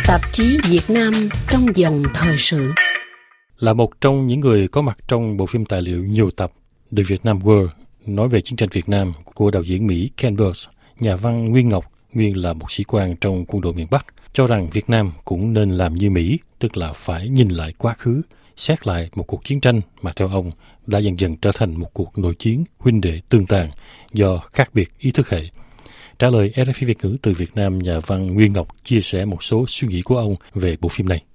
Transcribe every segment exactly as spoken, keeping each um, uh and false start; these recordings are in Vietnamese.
Tạp chí Việt Nam trong dòng thời sự. Là một trong những người có mặt trong bộ phim tài liệu nhiều tập The Vietnam War nói về chiến tranh Việt Nam của đạo diễn Mỹ Ken Burns, nhà văn Nguyên Ngọc, nguyên là một sĩ quan trong quân đội miền Bắc, cho rằng Việt Nam cũng nên làm như Mỹ, tức là phải nhìn lại quá khứ, xét lại một cuộc chiến tranh mà theo ông đã dần dần trở thành một cuộc nội chiến huynh đệ tương tàn do khác biệt ý thức hệ. Trả lời rờ ép i Việt ngữ từ Việt Nam, nhà văn Nguyên Ngọc chia sẻ một số suy nghĩ của ông về bộ phim này.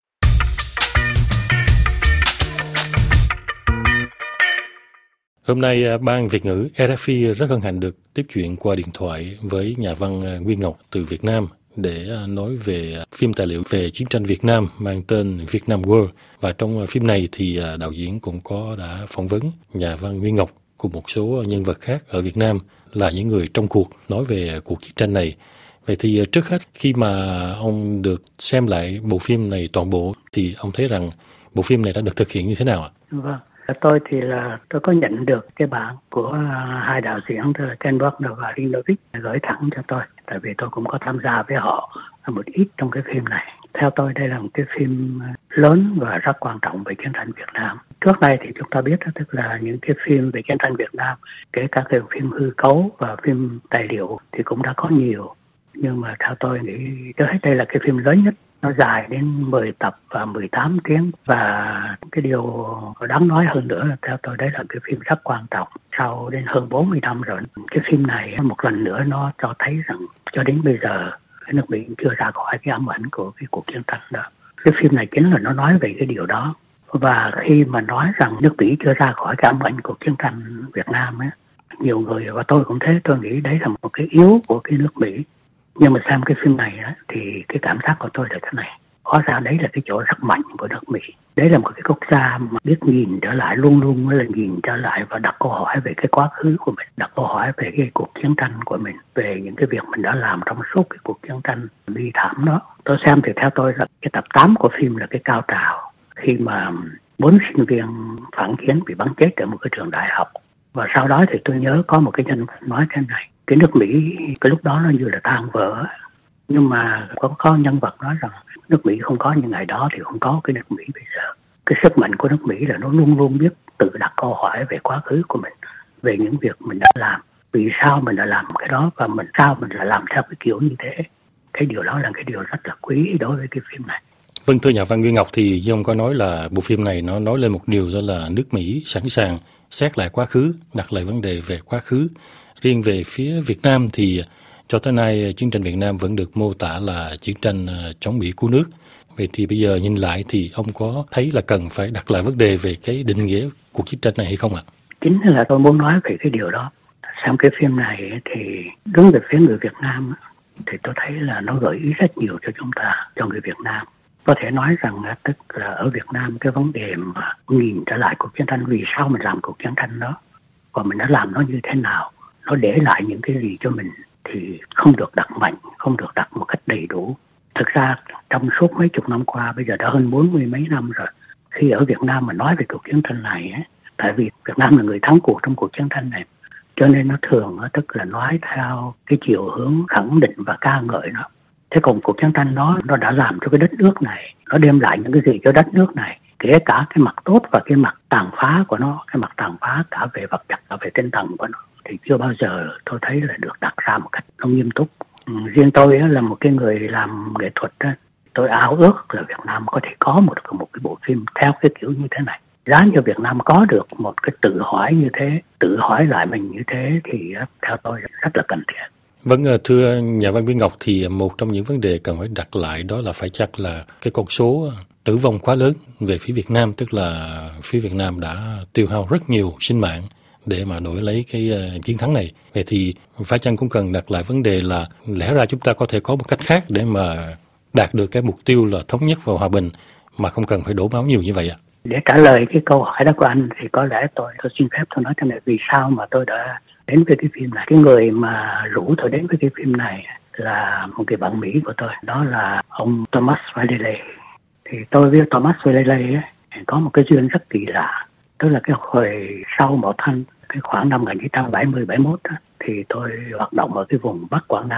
Hôm nay, Ban Việt ngữ rờ ép i rất hân hạnh được tiếp chuyện qua điện thoại với nhà văn Nguyên Ngọc từ Việt Nam để nói về phim tài liệu về chiến tranh Việt Nam mang tên Vietnam War. Và trong phim này thì đạo diễn cũng có đã phỏng vấn nhà văn Nguyên Ngọc cùng một số nhân vật khác ở Việt Nam là những người trong cuộc nói về cuộc chiến tranh này. Vậy thì trước hết, khi mà ông được xem lại bộ phim này toàn bộ thì ông thấy rằng bộ phim này đã được thực hiện như thế nào ạ? Vâng. Tôi thì là tôi có nhận được cái bản của hai đạo diễn, tức là Ken Burns và Rinovich, gửi thẳng cho tôi, tại vì tôi cũng có tham gia với họ một ít trong cái phim này. Theo tôi đây là một cái phim lớn và rất quan trọng về chiến tranh Việt Nam. Trước đây thì chúng ta biết tức là những cái phim về chiến tranh Việt Nam, kể cả cái phim hư cấu và phim tài liệu thì cũng đã có nhiều. Nhưng mà theo tôi nghĩ trước hết đây là cái phim lớn nhất. Nó dài đến mười tập và mười tám tiếng, và cái điều đáng nói hơn nữa theo tôi đấy là cái phim rất quan trọng. Sau đến hơn bốn mươi năm rồi, cái phim này một lần nữa nó cho thấy rằng cho đến bây giờ cái nước Mỹ chưa ra khỏi cái ám ảnh của cái cuộc chiến tranh đó. Cái phim này chính là nó nói về cái điều đó. Và khi mà nói rằng nước Mỹ chưa ra khỏi cái ám ảnh của chiến tranh Việt Nam ấy, nhiều người và tôi cũng thế, tôi nghĩ đấy là một cái yếu của cái nước Mỹ. Nhưng mà xem cái phim này á, thì cái cảm giác của tôi là thế này. Hóa ra đấy là cái chỗ rất mạnh của nước Mỹ. Đấy là một cái quốc gia mà biết nhìn trở lại, luôn luôn là nhìn trở lại và đặt câu hỏi về cái quá khứ của mình, đặt câu hỏi về cái cuộc chiến tranh của mình, về những cái việc mình đã làm trong suốt cái cuộc chiến tranh bi thảm đó. Tôi xem thì theo tôi là cái tập tám của phim là cái cao trào, khi mà bốn sinh viên phản chiến bị bắn chết ở một cái trường đại học. Và sau đó thì tôi nhớ có một cái nhân nói thế này. Cái nước Mỹ cái lúc đó nó như là tan vỡ, nhưng mà có, có nhân vật nói rằng nước Mỹ không có những ngày đó thì không có cái nước Mỹ bây giờ. Cái sức mạnh của nước Mỹ là nó luôn luôn biết tự đặt câu hỏi về quá khứ của mình, về những việc mình đã làm, vì sao mình đã làm cái đó và mình sao mình lại làm theo cái kiểu như thế. Cái điều đó là cái điều rất là quý đối với cái phim này. Vâng, thưa nhà văn Nguyên Ngọc, thì như ông có nói là bộ phim này nó nói lên một điều, đó là nước Mỹ sẵn sàng xét lại quá khứ, đặt lại vấn đề về quá khứ. Riêng về phía Việt Nam thì cho tới nay chiến tranh Việt Nam vẫn được mô tả là chiến tranh chống Mỹ cứu nước. Vậy thì bây giờ nhìn lại thì ông có thấy là cần phải đặt lại vấn đề về cái định nghĩa cuộc chiến tranh này hay không ạ? Chính là tôi muốn nói về cái điều đó. Xem cái phim này thì đứng về phía người Việt Nam thì tôi thấy là nó gợi ý rất nhiều cho chúng ta, cho người Việt Nam. Có thể nói rằng tức là ở Việt Nam cái vấn đề mà nhìn trở lại cuộc chiến tranh, vì sao mình làm cuộc chiến tranh đó và mình đã làm nó như thế nào, nó để lại những cái gì cho mình thì không được đặt mạnh, không được đặt một cách đầy đủ. Thực ra trong suốt mấy chục năm qua, bây giờ đã hơn bốn mươi mấy năm rồi, khi ở Việt Nam mà nói về cuộc chiến tranh này ấy, tại vì Việt Nam là người thắng cuộc trong cuộc chiến tranh này, cho nên nó thường tức là nói theo cái chiều hướng khẳng định và ca ngợi nó. Thế còn cuộc chiến tranh đó nó đã làm cho cái đất nước này, nó đem lại những cái gì cho đất nước này, kể cả cái mặt tốt và cái mặt tàn phá của nó, cái mặt tàn phá cả về vật chất và về tinh thần của nó, thì chưa bao giờ tôi thấy là được đặt ra một cách nó nghiêm túc. Ừ, riêng tôi á, là một cái người làm nghệ thuật á, tôi ao ước là Việt Nam có thể có một một cái bộ phim theo cái kiểu như thế này. Giá như Việt Nam có được một cái tự hỏi như thế, tự hỏi lại mình như thế thì á, theo tôi rất là cần thiết. Vâng, thưa nhà văn Nguyên Ngọc, thì một trong những vấn đề cần phải đặt lại đó là phải chắc là cái con số tử vong quá lớn về phía Việt Nam, tức là phía Việt Nam đã tiêu hao rất nhiều sinh mạng để mà đổi lấy cái uh, chiến thắng này. Vậy thì phải chăng cũng cần đặt lại vấn đề là lẽ ra chúng ta có thể có một cách khác để mà đạt được cái mục tiêu là thống nhất và hòa bình mà không cần phải đổ máu nhiều như vậy ạ? Để trả lời cái câu hỏi đó của anh thì có lẽ tôi tôi xin phép tôi nói thế này, vì sao mà tôi đã đến với cái phim này. Cái người mà rủ tôi đến với cái phim này là một người bạn Mỹ của tôi, đó là ông Thomas Vallely. Thì tôi với Thomas Vallely có một cái duyên rất kỳ lạ. Tức là cái hồi sau Mậu Thanh, cái khoảng năm một nghìn chín trăm bảy mươi bảy mốt đó, thì tôi hoạt động ở cái vùng Bắc Quảng Nam.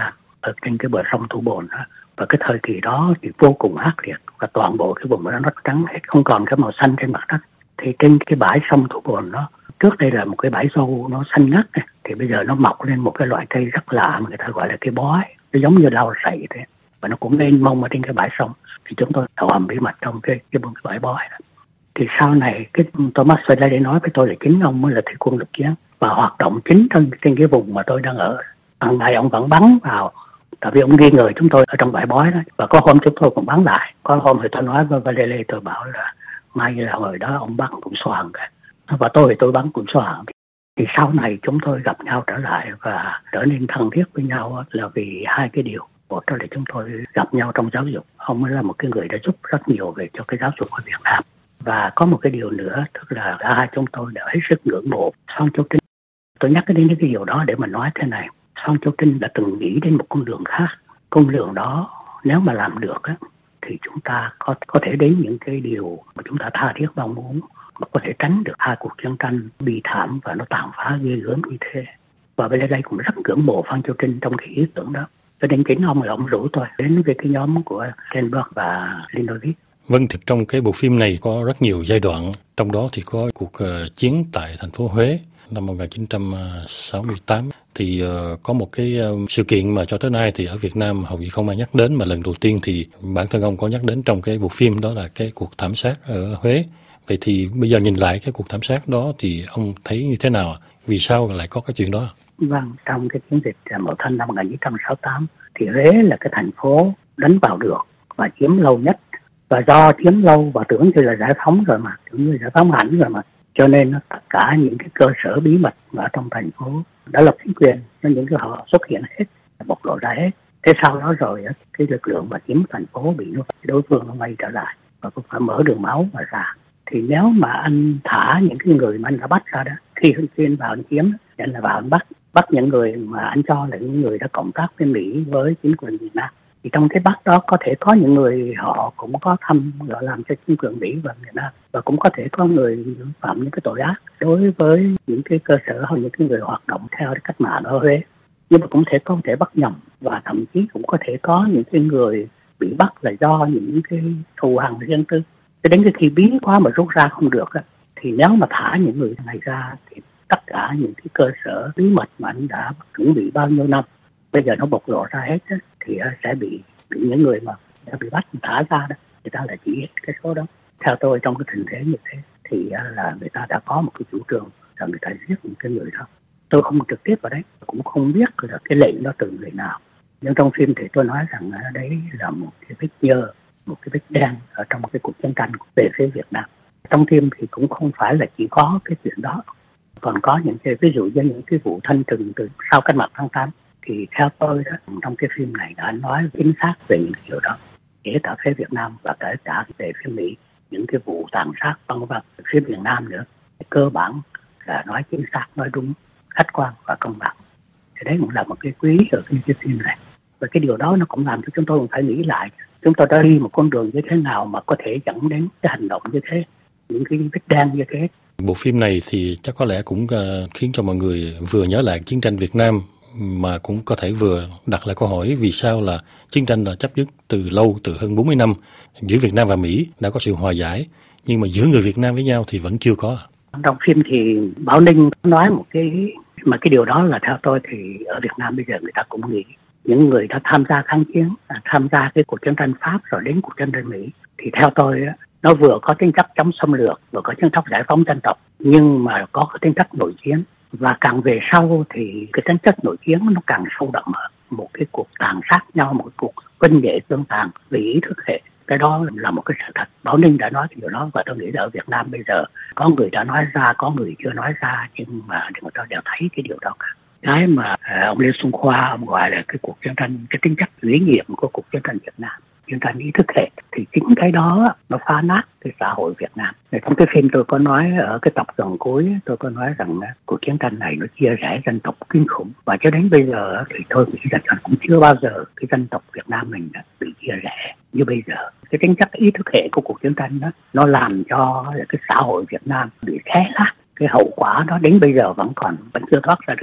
ở trên cái bờ sông Thu Bồn đó. Và cái thời kỳ đó thì vô cùng ác liệt, và toàn bộ cái vùng đó nó trắng hết, không còn cái màu xanh trên mặt đất. Thì trên cái bãi sông Thu Bồn đó, trước đây là một cái bãi dâu nó xanh ngắt, thì bây giờ nó mọc lên một cái loại cây rất lạ mà người ta gọi là cây bói, nó giống như lau sậy thế, và nó cũng mênh mông ở trên cái bãi sông. Thì chúng tôi đào hầm bí mật trong cái cái, cái bãi bói đó. Thì sau này cái Thomas Fairley nói với tôi là chính ông mới là thủy quân lục chiến và hoạt động chính trên, trên cái vùng mà tôi đang ở. Hàng ngày ông vẫn bắn vào, tại vì ông nghi ngờ chúng tôi ở trong bãi bói đó. Và có hôm chúng tôi cũng bắn lại. Có hôm thì tôi nói với Fairley, tôi bảo là mai là hồi đó ông bắn cũng xoàng cả. Và tôi thì tôi bắn cũng xoàng. Thì sau này chúng tôi gặp nhau trở lại và trở nên thân thiết với nhau là vì hai cái điều. Một đó là chúng tôi gặp nhau trong giáo dục. Ông ấy là một cái người đã giúp rất nhiều về cho cái giáo dục ở Việt Nam. Và có một cái điều nữa, tức là cả hai chúng tôi đã hết sức ngưỡng mộ Phan Châu Trinh. Tôi nhắc đến cái điều đó để mà nói thế này. Phan Châu Trinh đã từng nghĩ đến một con đường khác. Con đường đó nếu mà làm được á, thì chúng ta có, có thể đến những cái điều mà chúng ta tha thiết mong muốn, mà có thể tránh được hai cuộc chiến tranh bi thảm và nó tàn phá ghê gớm như thế. Và bên đây cũng rất ngưỡng mộ Phan Châu Trinh trong cái ý tưởng đó. Cho nên chính ông là ông rủ tôi đến với cái nhóm của Ken Burke và Linovich. Vâng, thực trong cái bộ phim này có rất nhiều giai đoạn, trong đó thì có cuộc uh, chiến tại thành phố Huế năm một nghìn chín trăm sáu mươi tám. Thì uh, có một cái uh, sự kiện mà cho tới nay thì ở Việt Nam hầu như không ai nhắc đến, mà lần đầu tiên thì bản thân ông có nhắc đến trong cái bộ phim, đó là cái cuộc thảm sát ở Huế. Vậy thì bây giờ nhìn lại cái cuộc thảm sát đó thì ông thấy như thế nào? Vì sao lại có cái chuyện đó? Vâng, trong cái chiến dịch Mậu Thân năm một nghìn chín trăm sáu mươi tám thì Huế là cái thành phố đánh vào được và chiếm lâu nhất. Và do chiếm lâu và tưởng như là giải phóng rồi mà, tưởng như giải phóng hẳn rồi mà, cho nên tất cả những cái cơ sở bí mật ở trong thành phố đã lập chính quyền, nên những cái họ xuất hiện hết, bộc lộ ra hết. Thế sau đó rồi cái lực lượng mà chiếm thành phố bị đối phương nó quay trở lại và cũng phải mở đường máu mà ra. Thì nếu mà anh thả những cái người mà anh đã bắt ra đó, khi Hưng Xuyên vào anh chiếm, anh là vào anh bắt, bắt những người mà anh cho là những người đã cộng tác với Mỹ với chính quyền Việt Nam. Thì trong cái bắt đó có thể có những người họ cũng có thăm gọi làm cho chính quyền Mỹ và Việt Nam, và cũng có thể có người phạm những cái tội ác đối với những cái cơ sở hoặc những cái người hoạt động theo cái cách mạng ở Huế. Nhưng mà cũng thể có thể bắt nhầm, và thậm chí cũng có thể có những cái người bị bắt là do những cái thù hằn riêng tư. Cho đến cái khi biến quá mà rút ra không được, thì nếu mà thả những người này ra thì tất cả những cái cơ sở bí mật mà anh đã chuẩn bị bao nhiêu năm bây giờ nó bộc lộ ra hết đó, thì sẽ bị, bị những người mà đã bị bắt thả ra đó, người ta là chỉ hết cái số đó. Theo tôi trong cái tình thế như thế thì là người ta đã có một cái chủ trương là người ta giết những cái người đó. Tôi không trực tiếp vào đấy, cũng không biết là cái lệnh đó từ người nào. Nhưng trong phim thì tôi nói rằng đấy là một cái vết nhơ, một cái vết đen ở trong cái cuộc chiến tranh về phía Việt Nam. Trong phim thì cũng không phải là chỉ có cái chuyện đó, còn có những cái ví dụ như những cái vụ thanh trừng từ sau cách mạng tháng tám. Thì theo tôi đó, trong cái phim này đã nói chính xác về những điều đó, kể cả phía Việt Nam và kể cả về phía Mỹ, những cái vụ tàn sát vân vân. Phía Việt Nam nữa, cơ bản là nói chính xác, nói đúng, khách quan và công bằng. Thì đấy cũng là một cái quý ở cái, cái phim này. Và cái điều đó nó cũng làm cho chúng tôi cũng phải nghĩ lại, chúng tôi đã đi một con đường như thế nào mà có thể dẫn đến cái hành động như thế, những cái vết đen như thế. Bộ phim này thì chắc có lẽ cũng uh, khiến cho mọi người vừa nhớ lại chiến tranh Việt Nam, mà cũng có thể vừa đặt lại câu hỏi vì sao là chiến tranh đã chấm dứt từ lâu, từ hơn bốn mươi năm. Giữa Việt Nam và Mỹ đã có sự hòa giải, nhưng mà giữa người Việt Nam với nhau thì vẫn chưa có. Trong phim thì Bảo Ninh nói một cái, mà cái điều đó là theo tôi thì ở Việt Nam bây giờ người ta cũng nghĩ những người đã tham gia kháng chiến, tham gia cái cuộc chiến tranh Pháp rồi đến cuộc chiến tranh Mỹ, thì theo tôi nó vừa có tính chất chống xâm lược, vừa có tính chất giải phóng dân tộc, nhưng mà có cái tính chất nội chiến. Và càng về sau thì cái tính chất nội chiến nó càng sâu đậm hơn. Một cái cuộc tàn sát nhau, một cuộc vinh nghệ tương tàn vì ý thức hệ. Cái đó là một cái sự thật. Bảo Ninh đã nói điều đó, và tôi nghĩ là ở Việt Nam bây giờ có người đã nói ra, có người chưa nói ra, nhưng mà người ta đều thấy cái điều đó cả. Cái mà à, ông Lê Xuân Khoa ông gọi là cái cuộc chiến tranh, cái tính chất ủy nhiệm của cuộc chiến tranh Việt Nam, chiến tranh ý thức hệ, thì chính cái đó nó phá nát cái xã hội Việt Nam. Trong cái phim tôi có nói ở cái tập gần cuối, tôi có nói rằng cuộc chiến tranh này nó chia rẽ dân tộc kinh khủng, và cho đến bây giờ thì tôi nghĩ rằng cũng chưa bao giờ cái dân tộc Việt Nam mình đã bị chia rẽ như bây giờ. Cái tính chất ý thức hệ của cuộc chiến tranh đó nó làm cho cái xã hội Việt Nam bị xé nát. Cái hậu quả đó đến bây giờ vẫn còn vẫn chưa thoát ra được.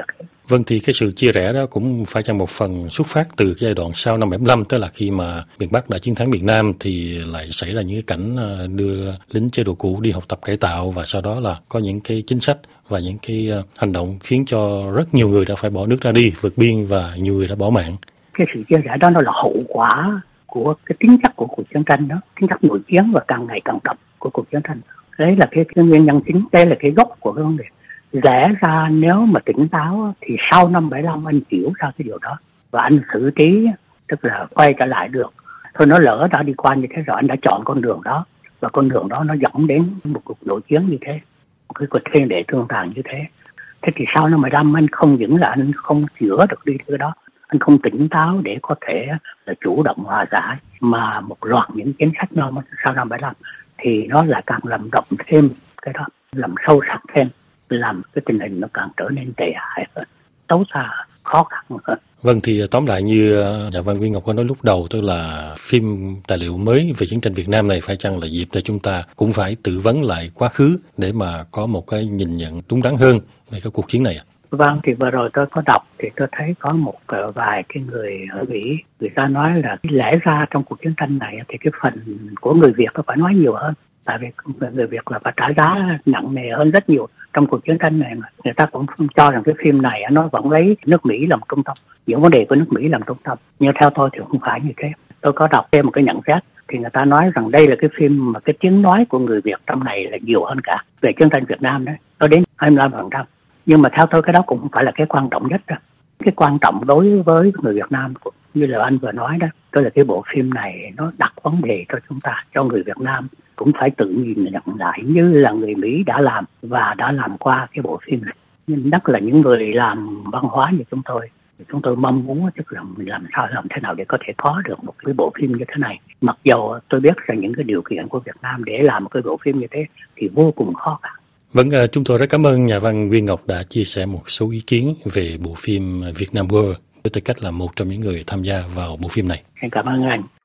Vâng, thì cái sự chia rẽ đó cũng phải chăng một phần xuất phát từ cái giai đoạn sau năm bảy mươi lăm, tức là khi mà miền Bắc đã chiến thắng miền Nam thì lại xảy ra những cái cảnh đưa lính chế độ cũ đi học tập cải tạo, và sau đó là có những cái chính sách và những cái hành động khiến cho rất nhiều người đã phải bỏ nước ra đi, vượt biên, và nhiều người đã bỏ mạng. Cái sự chia rẽ đó nó là hậu quả của cái tính chất của cuộc chiến tranh đó, tính chất nội chiến và càng ngày càng đậm của cuộc chiến tranh. Đấy là cái, cái nguyên nhân chính, đây là cái gốc của cái vấn đề. Lẽ ra nếu mà tỉnh táo thì sau năm bảy mươi lăm anh hiểu ra cái điều đó và anh xử trí, tức là quay trở lại được. Thôi nó lỡ đã đi qua như thế rồi, anh đã chọn con đường đó, và con đường đó nó dẫn đến một cuộc nội chiến như thế, một cái cuộc thiên đệ thương tàn như thế. Thế thì sau năm bảy mươi lăm anh không những là anh không chữa được đi cái đó, anh không tỉnh táo để có thể là chủ động hòa giải, mà một loạt những chính sách nó sau năm bảy mươi lăm thì nó lại càng làm rộng thêm cái đó, làm sâu sắc thêm, làm cái tình hình nó càng trở nên tệ hại hơn, xấu xa, khó khăn hơn. Vâng, thì tóm lại như nhà văn Nguyên Ngọc có nói lúc đầu, tức là phim tài liệu mới về chiến tranh Việt Nam này phải chăng là dịp để chúng ta cũng phải tự vấn lại quá khứ để mà có một cái nhìn nhận đúng đắn hơn về cái cuộc chiến này ạ? Vâng, thì vừa rồi tôi có đọc thì tôi thấy có một vài cái người ở Mỹ, người ta nói là lẽ ra trong cuộc chiến tranh này thì cái phần của người Việt nó phải nói nhiều hơn, tại vì người Việt là phải trả giá nặng nề hơn rất nhiều trong cuộc chiến tranh này. Mà người ta cũng cho rằng cái phim này nó vẫn lấy nước Mỹ làm trung tâm, những vấn đề của nước Mỹ làm trung tâm, nhưng theo tôi thì không phải như thế. Tôi có đọc thêm một cái nhận xét thì người ta nói rằng đây là cái phim mà cái tiếng nói của người Việt trong này là nhiều hơn cả về chiến tranh Việt Nam đấy, nó đến hai mươi lăm phần trăm. Nhưng mà theo tôi cái đó cũng không phải là cái quan trọng nhất đó. Cái quan trọng đối với người Việt Nam, như là anh vừa nói đó, đó là cái bộ phim này nó đặt vấn đề cho chúng ta, cho người Việt Nam cũng phải tự nhìn nhận lại như là người Mỹ đã làm và đã làm qua cái bộ phim này. Nhưng nhất là những người làm văn hóa như chúng tôi, chúng tôi mong muốn tức là mình làm sao làm thế nào để có thể có được một cái bộ phim như thế này. Mặc dù tôi biết rằng những cái điều kiện của Việt Nam để làm một cái bộ phim như thế thì vô cùng khó khăn. Vâng, chúng tôi rất cảm ơn nhà văn Nguyên Ngọc đã chia sẻ một số ý kiến về bộ phim Vietnam War với tư cách là một trong những người tham gia vào bộ phim này. Cảm ơn anh.